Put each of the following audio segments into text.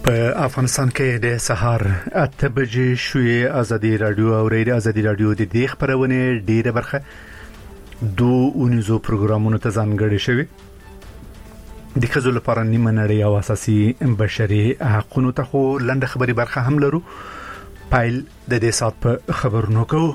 په افغانستان کې د سهار 8 بجې شوې ازادي رادیو او ریډیو ازادي رادیو د دې خبرونه ډیره برخه دوه اونیزو پروګرامونو ته ځانګړي شوی د خزو لپاره نیمه نړۍ او اساسي بشري حقوقو ته خو لنډه خبري برخه هم لرو پایل د دې سات په خبرونو کو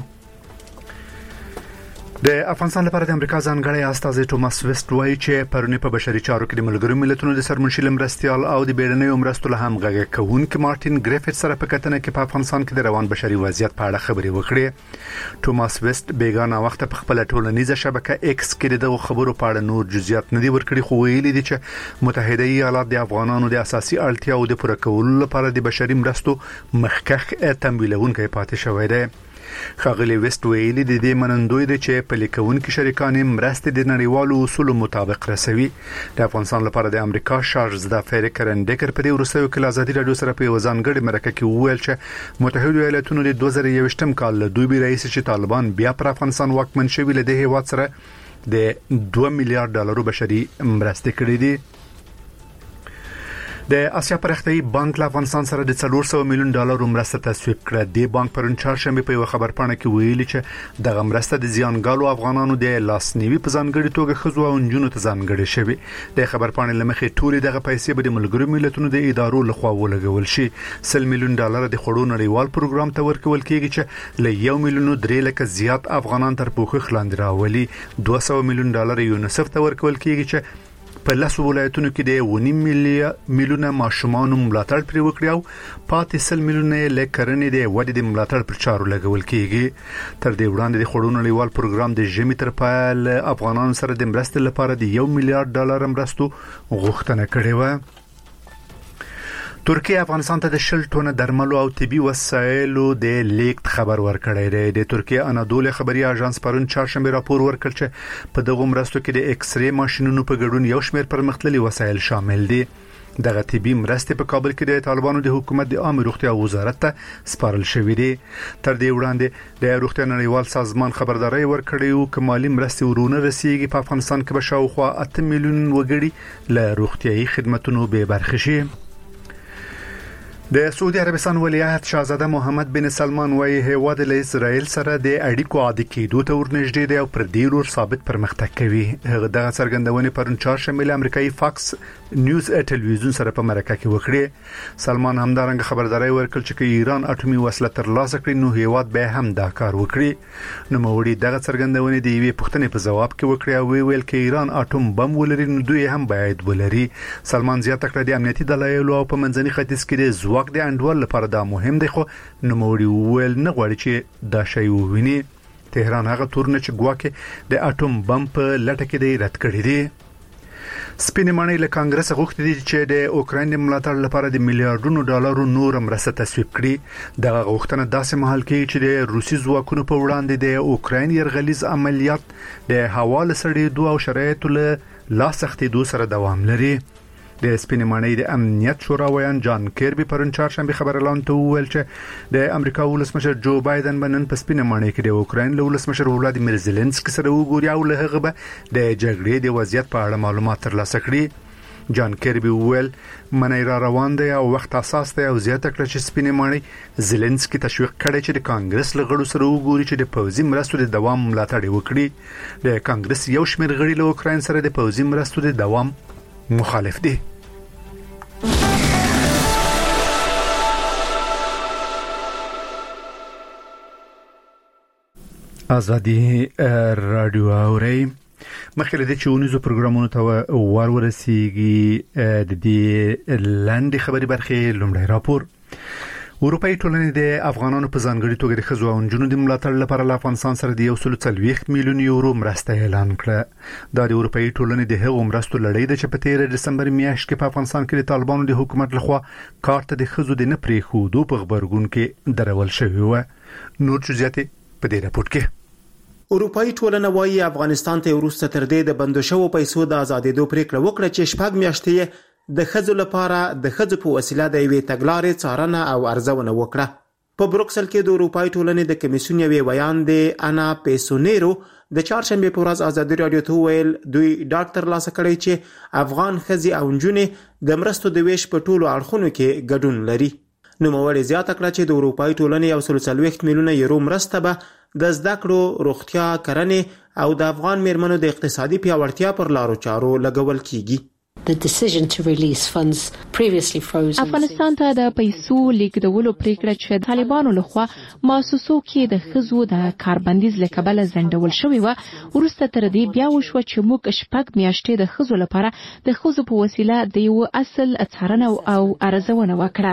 د افغانستان لپاره د امریکا ځانګړی استاذ توماس ویسټ وایي چې پرونی په بشري چارو کې د ملګرو ملتونو د سرمنشي مرستيال او د بیړنۍ مرستو له همغږي کوونکي مارټین ګریفټ سره په کتنه کې په افغانستان کې د روان بشري وضعیت په اړه خبري وکړې. توماس ویسټ بیگانه وخت په خپل ټولنیزه شبکه ایکس کې د خبرو په اړه نور جزئیات نه دی ورکړي، خو ویلي دي چې متحده ایالات د افغانانو د اساسي اړتیاو د پوره کولو لپاره د بشري مرستو مخکخ تمویلونکي پاتې شوی دی. خاغلی ویسټ ویلي د دې منندوی د چې په لیکونکو شریکان مرستې د نړیوالو اصولو مطابق رسوي. د افغانستان لپاره د امریکا شارز د فریکرن ډیکر په ورسېو کې ازادي رادیو سره په وزانګړي مرکه کې وویل چې متحده ایالاتونو د 2021م کال له دوی رئیس چې طالبان بیا پر افغانستان واکمن شوی له دې هیواد سره د 2 میلیارډ ډالر بشري مرستې کړې دي. د اسیا پرختي بانک له افغانستان سره د 400 میلیون ډالر مرسته تصویب کړه. د بانک پرون چهارشنبه په خبر پاڼه کې ویلي چې دغه مرسته د زیانګالو افغانانو د لاسنیوي په ځانګړي توګه خزو او نجونو ته ځانګړي شوی. د خبر پاڼې لمخې ټول دغه پیسې به د ملګرو ملتونو د ادارو لخوا ولګول شي. 100 میلیون ډالر د خړو نړیوال پروګرام ته ورکول کیږي چې له 1 میلیون 3 لک زیات افغانان تر پوښښ لاندې راولي. 200 میلیون ډالر یونیسف ته ورکول کیږي چې په لاسو ولایتونو کې د 1 میلیون ماشومان ملاتړ پرې وکړي او پاتې 100 میلیون لکرنې د ودې د ملاتړ پر چارو لګول کیږي. تر دې وړاندې د خړو نړیوال پروګرام د ژمي تر پایل افغانانو سره د مرستې لپاره د 1 میلیارډ ډالر مرستو غوښتنه کړې و. ترکیه افغانستان ته د 10 ټنه درملو او طبي وسایلو د لیک خبر ورکړی دی. د ترکیه انادول خبري اژانس پرون چهارشنبه راپور ورکړ چې په دغه مرستو کې د ایکس ری ماشينونو په ګډون یو شمېر پرمختللي وسایل شامل دي. دغه طبي مرستې په کابل کې د طالبانو د حکومت د عامه روغتیا وزارت ته سپارل شوې دي. تر دې وړاندې د روغتیا نړیوال سازمان خبرداري ورکړی او چې مالی مرستې ورونه رسیدي په افغانستان کې به شاوخوا 8 میلیون وګړي له روغتيایي خدماتو به برخه شي. د سعودي عربستان ولیعهد شاهزاده محمد بن سلمان وايي هیواد له اسرائیل سره د اړیکو عادي کېدو ته ورنږدې دی او پر دې لور ثابت پرمختګ کوي. هغه د څرګندونې پرون چهارشنبه له امریکایي فاکس نیوز ټلویزیون سره په مرکه کې وکړه. سلمان همدارنګه خبرداري ورکړ چې ایران اټومي وسله ترلاسه کړي نو هیواد به هم دا کار وکړي. نو موري دغه څرګندونې د یوې پوښتنې په جواب کې وکړه او ویل چې ایران اټوم بم ولري نو دوی هم باید ولري. سلمان زیاته کړه د امنیتي دلایل او په منځني ختیځ کې د واک د انډول لپاره دا مهم دی، خو نوموړي ویل نه غواړي چې دا شی وویني. تهران هغه تورنه چې ګواکې د اټوم بم په لټه کې دی رد کړی دی. سپینې ماڼۍ له کانګرس غوښتي دي چې د اوکراین د ملاتړ لپاره د میلیارډونو ډالرو نور مرسته تصویب کړي. دغه غوښتنه داسې مهال کې چې د روسي ځواکونو په وړاندې د اوکراین يرغلیز عملیات د حواله سړېدو او شرایطو له لاسختېدو سره دوام لري. د سپینې ماڼۍ د امنیت شورا ویان جان کیربي پرون چهارشنبه خبر اعلان ته وویل چې د امریکا ولسمشر جو بایدن بنن په سپینې ماڼۍ کې د اوکراین له ولسمشر ولادیمیر زيلنسکي سره وګوري او له هغه به د جګړې د وضعیت په اړه معلومات ترلاسه کړي. جان کیربي وویل منی را روان دی او وخت اساس دی او زیاته کړه چې سپینې ماڼۍ زيلنسکي تشویق کړي چې د کانګرس له غړو سره وګوري چې د پوځي مرستو د دوام ملاتړ وکړي. د کانګرس یو شمېر غړي له اوکراین سره د پوځي مرستو د دوام مخالف دي. ازادي رادیو اوري مخکې د چونیزو پروګرامونو ته ورسیږي. د دې لاندې خبري برخه لومړی راپور. اروپאי ټولنې د افغانانو په ځانګړي توګه د خزو او نجونو د ملاتړ لپاره له افغانستان سره د 140 میلیون یورو مرسته اعلان کړه. دا د اروپאי ټولنې د هغو مرستو لړۍ د چې په 13 دسمبر میاشت کې په افغانستان کې د طالبانو د حکومت لخوا کارت د خزو د نه پریښودو په خبرګون کې درول شوی و. نور جزئیات په دې راپور کې. اروپאי ټولنه وايي افغانستان ته ورسته تر دې د بندو شوو پیسو د آزادېدو پریکړه وکړه چې شپږ میاشتې د خزو لپاره د خزو په وسیله د یوې تګلارې څارنه او ارزونه وکړه. په بروکسل کې د اروپای ټولنې د کمیسیون یوې ویاندې انا پیسونیرو د چهارشنبه په ورځ ازادي رادیو ته ویل دوی ډاکټر لاسه کړی چې افغان ښځې او نجونې د مرستو د ویش په ټولو اړخونو کې ګډون لري. نوموړي زیاته کړه چې د اروپای ټولنې 140 میلیونه یورو مرسته به د زده کړو، روغتیا، کرنې او د افغان میرمنو د اقتصادي پیاوړتیا پر لارو چارو لګول کیږي. The decision to release funds previously frozen. افغانستان ته د پیسو لیږدولو پریکړه چې طالبانو لخوا مؤسسو کې د خزو د کاربندیز لکبل زندول شوی و ورسته تر دې بیا وشو چې موږ شپږ میاشتې د خزو لپاره د خزو په وسیله د یو اصل څارنه او ارزونه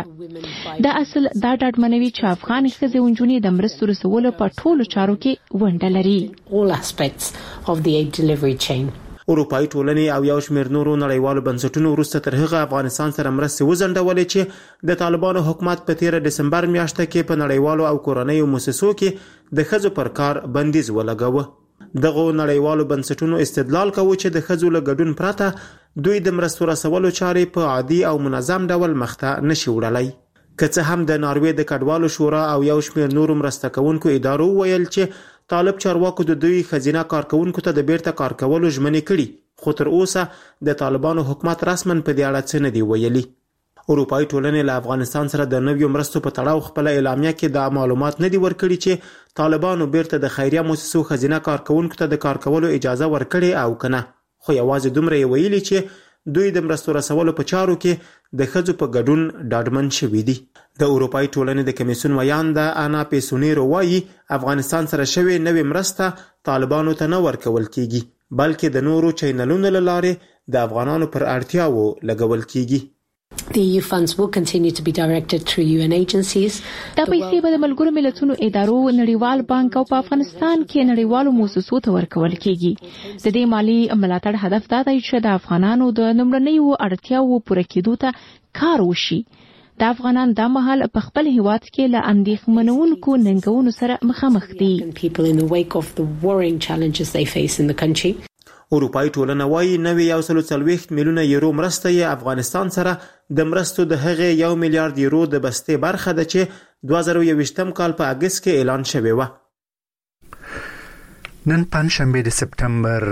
وکړه. د اصل دا ډاډمنوي چې افغان خزې او نجونې د مرستو رسولو په ټولو چارو کې ونډه لري. All aspects of the aid delivery chain. اروپای ټولنې او یو شمېر نورو نړیوالو بنسټونو وروسته تر هغه افغانستان سره مرستې وځنډولې چې د طالبانو حکومت په 13 دسمبر میاشت کې په نړیوالو او کورنیو مؤسسو کې د ښځو پر کار بندیز ولګاوه. دغه نړیوالو بنسټونو استدلال کوي چې د ښځو له ګډون پرته دوی د مرستو رسولو چارې په عادي او منظم ډول مخته نشي وړلای. که څه هم د ناروې د کډوالو شورا او یو شمېر نورو مرسته کوونکو ادارو ویل چې طالب چارواکو د دوی خزینه کارکونکو ته د بیرته کار کولو ژمنې کړي، خو تر اوسه د طالبانو حکومت رسماً په دې اړه څه نه دی ویلي. اروپای ټولنې له افغانستان سره د نویو مرستو په تړاو خپل اعلامیه کې دا معلومات نه دی ورکړي چې طالبانو بیرته د خیریه مؤسسو خزینه کارکونکو ته د کار کولو اجازه ورکړي او کنه، خو یوازې دومره ویلي چې دوی د مرستو رسولو په چارو کې د ښځو په ګډون ډاډمن شوي دي. د اروپای ټولنې د کمیسیون ویانده انا پیسونیرو وایي افغانستان سره شوې نوې مرسته طالبانو ته نه ورکول کیږي، بلکې د نورو چینلونو له لارې د افغانانو پر اړتیاو لګول کیږي. The EU funds will continue to be directed through UN agencies. دا پیسې به د ملګرو ملتونو ادارو، نړیوال بانک او په افغانستان کې نړیوالو مؤسسو ته ورکول کیږي. د دې مالی ملاتړ هدف دا دی چې د افغانانو د لومړنیو اړتیاوو پوره کېدو ته کار وشي. د افغانان د مهال په خپل هیواد کې له اندېښمنونکو ننګونو سره مخامخ دي. People in the wake of the worrying challenges they face in the country. اروپای ټولنه وایي نوې 140 میلیونه یورو مرسته یې افغانستان سره د مرستو د هغې 1 میلیارډ یورو د بستې برخه ده چې 2021 کال په اگست کې اعلان شوی و. نن پنځشنبه د سپتمبر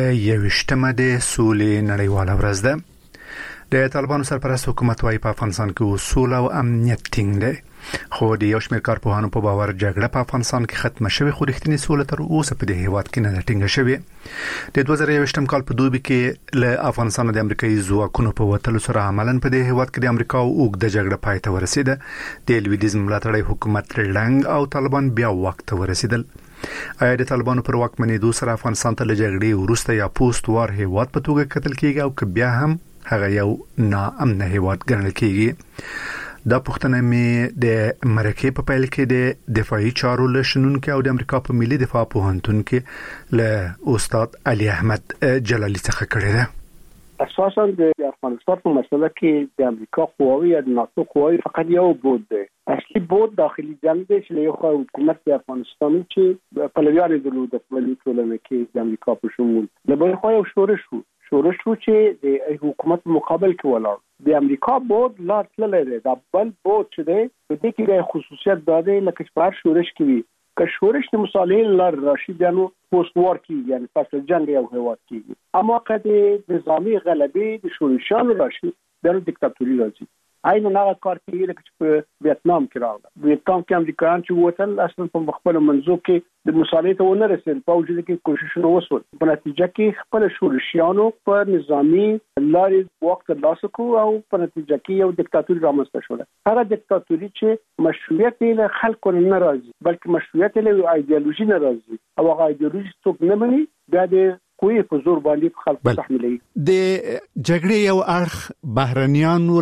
21مه د سولې نړیواله ورځ ده. د طالبانو سرپرست حکومت وايي په افغانستان کې سوله او امنیت ټینګ دی، خو د یو شمېر کارپوهانو په باور جګړه په افغانستان کې ختمه شوې، خو رښتینې سوله تر اوسه په دې هیواد کې نه ده ټینګه شوې. د 2021 کال په دوبي کې له افغانستان د امریکایي ځواکونو په وتلو سره عملاً په دې هیواد کې د امریکا او اوږده جګړه پای ته ورسېده. د لویدیځ ملاتړی حکومت رنګ او طالبان بیا واک ته ورسېدل. آیا د طالبانو پر واکمنېدو سره افغانستان ته له جګړې وروسته یا پوسټ وار هیواد په توګه کتل کېږي او که بیا هم هغه یو ناامنه هیواد ګڼل کېږي؟ دا پوښتنه مې د مرکې په پیل کې د دفاعي چارو له شنونکو او د امریکا په ملي دفاع پوهنتون کې له استاد علي احمد جلالي څخه کړې ده. اساساً د افغانستان په مسله کې د امریکا قواوی یا د ناتو قواوی فقط یو بود دی. اصلي بود داخلي جنگ دی چې له یو حکومت د افغانستان چې پلویان درلود د خپل ټولنې کې د امریکا په شمول د بل خو یو شورش شو چې د حکومت مقابل کې ولاړ. د امریکا بود لا تللی دی، دا بل بود چې دی په دې کې د خصوصیت دا دی لکه چې په شورش کې وي که شورش د مصالحې لار راشي بیا پوسټ وار کې یعنی پس جنگ یو هیواد کېږي، اما که د نظامي غلبې د شورشانو راشي بیا دیکتاتوري راځي. عین هغه کار کېږي لکه چې په ویتنام کې راغله. ویتنام کې امریکایان چې ووتل اصلا په خپل منځو کې د مصالحې ته ونه رسېدل، په وجود کې کوششونه وشول، په نتیجه کې خپل شورشیانو په نظامي لارې واک ترلاسه کړو او په نتیجه کې یو دیکتاتوري رامنځته شوه. هغه دیکتاتوري چې مشروعیت یې له خلکو نه راځي بلکې مشروعیت یې له ایډیالوژي نه راځي او هغه ایډیالوژي څوک نه مني بیا د کوی په زور باندې خلک تحمیلوي. د جګړې یو اړخ بهرنیانو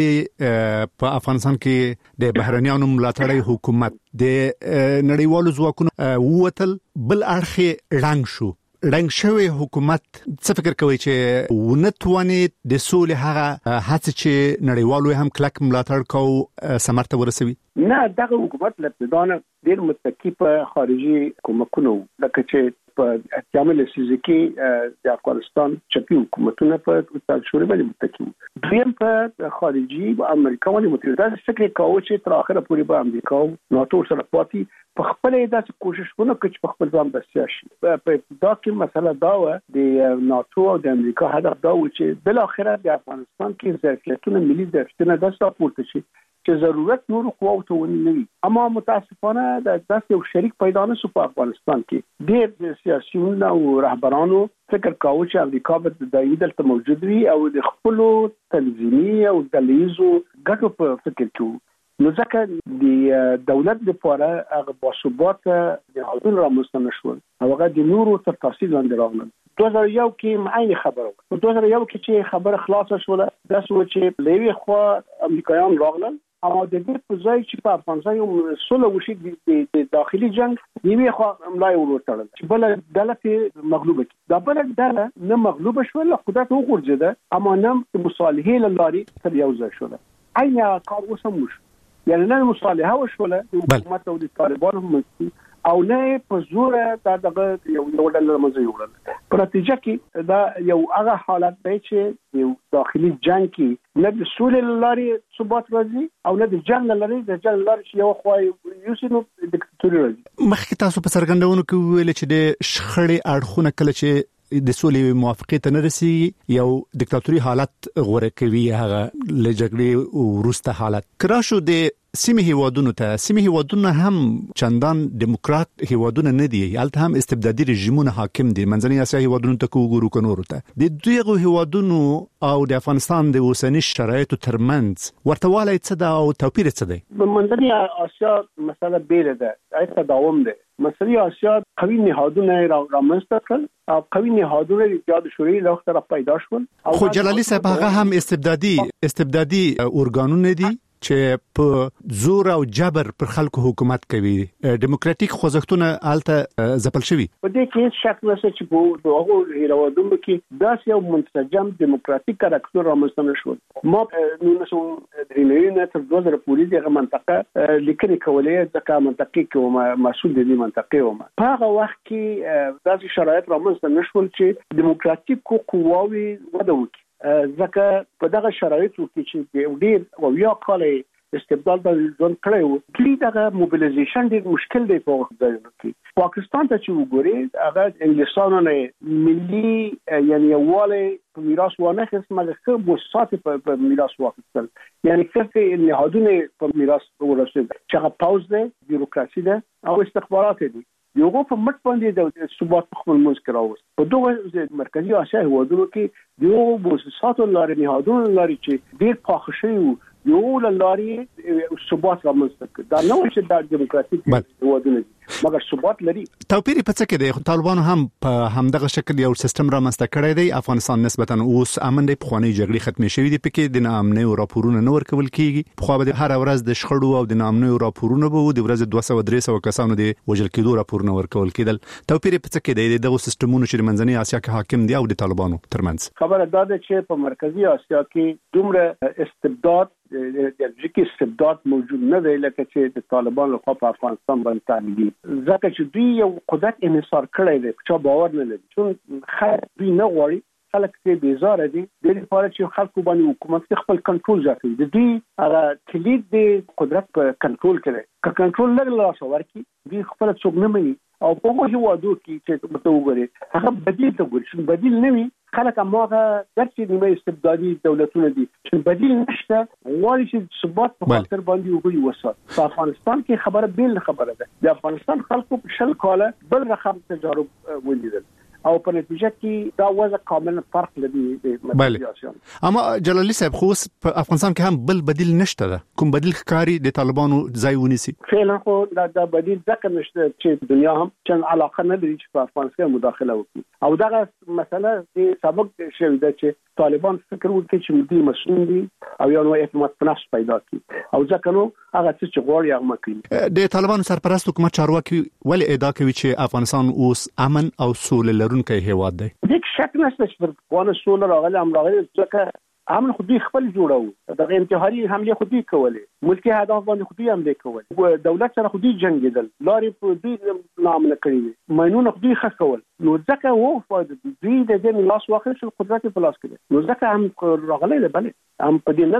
بلې په افغانستان کې د بهرنیانو ملاتړی حکومت د نړیوالو ځواکونو ووتل، بل اړخ رنګ شوی حکومت څه فکر کوي چې ونتواني د سولې هغه هڅه چې نړیوالو هم کلک ملاتړ کوي ثمر ته ورسوي؟ نه دغه حکومت له ابتدانه ډیر متکی په خارجي کومکونو لکه چې په جامل سيزيکي د افغانستان چپی حکومتونه په تاسو باندې متکی دویم په خارجي امریکا باندې متکی فکر کاوه چې تر اخره پورې به امریکا او ناتو سره پاتې په خپل داسې کوششونه کوي چې په خپل ځان بسیا شي په ابتدا کې مسله دا و د ناتو او د امریکا هدف دا و چې بل اخره د افغانستان کې ظرفیتونه ملي ظرفیتونه د سپورت شي چې ضرورت نور قواو ته ونی وي اما متاسفانه د داسې یو شریک پیدا نه شو په افغانستان کې ډېر سیاسيون او رهبرانو فکر کاوه چې امریکا به دایمي دلته موجود وي او د خپل تنظیمي او دلیزو ګټو په فکر کې نو ځکه د دولت لپاره هغه باثبات د حضور رامنځته نشول او هغه د نورو تر تاثیر لاندې راغلل 2001 کې عین خبره په 2001 کې چې خبره خلاصه شوه دا سو چې لوي خو امریکایان راغلل اما د دې په ځای چې په افغانستان یو سوله وشي د داخلي جنگ نیوي خو املای ورتړل چې بل دلته مغلوبه دا بل دله نه مغلوبه شول خدای ته وګرځیده اما نم مصالحه لاري تر یو ځای شول عین کار وسموش یعنی نه مصالحه وشوله د حکومت او د طالبانو هم او نه په زور دغه یو ډول مزه یوړل په نتیجه کې دا یو هغه حالت دی چې یو داخلي جنگ کې نه د سولې لاري ثبات راځي او نه د جنگ لاري یو خوای یو سینو دیکتاتوري راځي مخکې تاسو په څرګندونو کې ویل چې د شخړې اړخونه کله چې د سولې موافقه ته نه رسي یو دیکتاتوري حالت غوړه کوي هغه لجګړې ورسته حالت کراشو د سیمه هیوادونه هم چندان دیموکرات هیوادونه نه دي البته هم استبدادي رژیمونه حاکم دي منځنۍ اسیا هیوادونو ته وګورو کنورو ته د دویغه هیوادونو او د افغانستان د اوسنی شرایطو ترمنځ ورتهوالی څه ده او توپیر څه دی منځنۍ اسیا مسله بیره ده ایت تداوم ده مسله اسیا قوي نهادونه رامنځته کړل او قوي نهادونه د جهاد شوري له وخت را پیدا شول خو جلالي صاحب هغه هم استبدادي اورګانونه دي چې په زور او جبر پر خلکو حکومت کوي دیموکراتیک خوځښتونه الته ځپل شوی په دې کې شک نشته چې په هغه هیوادونو کې داسې یو منسجم دیموکراتیک کاراکتر رامنځته نشول ما نو درینه تر 2000 پورې دغه منطقه لیکنې کولې ځکه منطقي کې مسؤل دي منطقي و په هغه وخت کې داسې شرایط رامنځته نشول چې دیموکراتیک قواوي وده وکړي ځکه په دغه شرایطو کې چې ډېر او یا کاله استبدال د ځون کړو چې دغه موبیلایزیشن ډېر مشکل دی په وخت کې پاکستان ته چې وګوري هغه انګلیسانو نه ملي یعنی اواله په میراث ونه خصمه خو بوسات په میراث واخیستل یعنی څه نهادونه په میراث ورسېد چې هغه پاوز دی بیروکراسي ده او استخبارات دي یوغو په مټ باندې د ثبات خپل منځ راوست په دوه مرکزی اسیا هیوادونو کې یو بوساتو لاري نهادونه لاري چې ډېر پاخه شوی یو لاري ثبات رامنځته دا نو چې د دیموکراتیک هیوادونه مګر ثبات لري توپیر په څه کې دی طالبانو هم په همدغه شکل یو سیستم رامنځته کړی دی افغانستان نسبتا اوس امن دی په خواني جګړې ختمې شوې دي پکې د نامنۍ او راپورونه نه ورکول کیږي په خو به هر ورځ د شخړو او د نامنۍ او راپورونه به د ورځ 200-300 کسانو د وژل کېدو راپورونه ورکول کېدل توپیر په څه کې دی دغه سیستمونو چې منځنۍ اسیا کې حاکم دي او د طالبانو ترمنځ خبره دا ده چې په مرکزی اسیا کې دومره استبداد د استبداد موجود نه دی لکه چې د طالبانو خو په افغانستان باندې تعمیدي ځکه چې دوی یو قدرت انحصار کړی دی چې باور نه لري چې خلک دوی نه غواړي خلک چې بیزاره دي د لپاره چې خلکو باندې حکومت خپل کنټرول زیاتوي د دوی هغه کلید د قدرت په کنټرول کې که کنټرول نه لاسه ورکړي دوی خپل څوک نه مني او په هغه هیوادو کې چې مته وګوري هغه بدیل ته ګوري بدیل نه وي خلک هغه درته نیمه استبدادي دولتونه دي چې بدیل نشته غواړي چې ثبات په خاطر باندې وګوري وسات په افغانستان کې خبره بیل خبره ده د افغانستان خلکو په شل کاله بل رقم تجارب ولیدل او په نتیجه کې دا وضع کاملا فرق لري د مدیریشن اما جلالي صاحب خو په افغانستان کې هم بل بدیل نشته ده کوم بدیل ښکاری د طالبانو ځای ونیسي فعلا خو دا بدیل ځکه نشته چې دنیا هم چې علاقه نه لري چې په افغانستان مداخله وکړي او دا مسله د سبق شوی ده چې طالبان فکر وکړي چې ملي مسؤل دي او یو نوع اعتماد په نفس پیدا کړي او ځکه نو هغه چې غواړي هغه کوي د طالبانو سرپرست حکومت چارواکي ولې ادعا کوي چې افغانستان اوس امن او سوله لرونکی هیواد دی د شک نشته چې افغانستان سوله راغلی ځکه امن خو دوی خپل جوړو د انتحاري حمله خو دوی کولې ملکی هدف باندې خو دوی حمله کول دولت سره خو دوی جنگیدل لارې په دوی نامه کړی ماینونه خو دوی خښول نو ځکه وو دوی د دې لاس واخیستل قدرت په لاس کې نو ځکه هم راغلی دی بلې هم په دې نه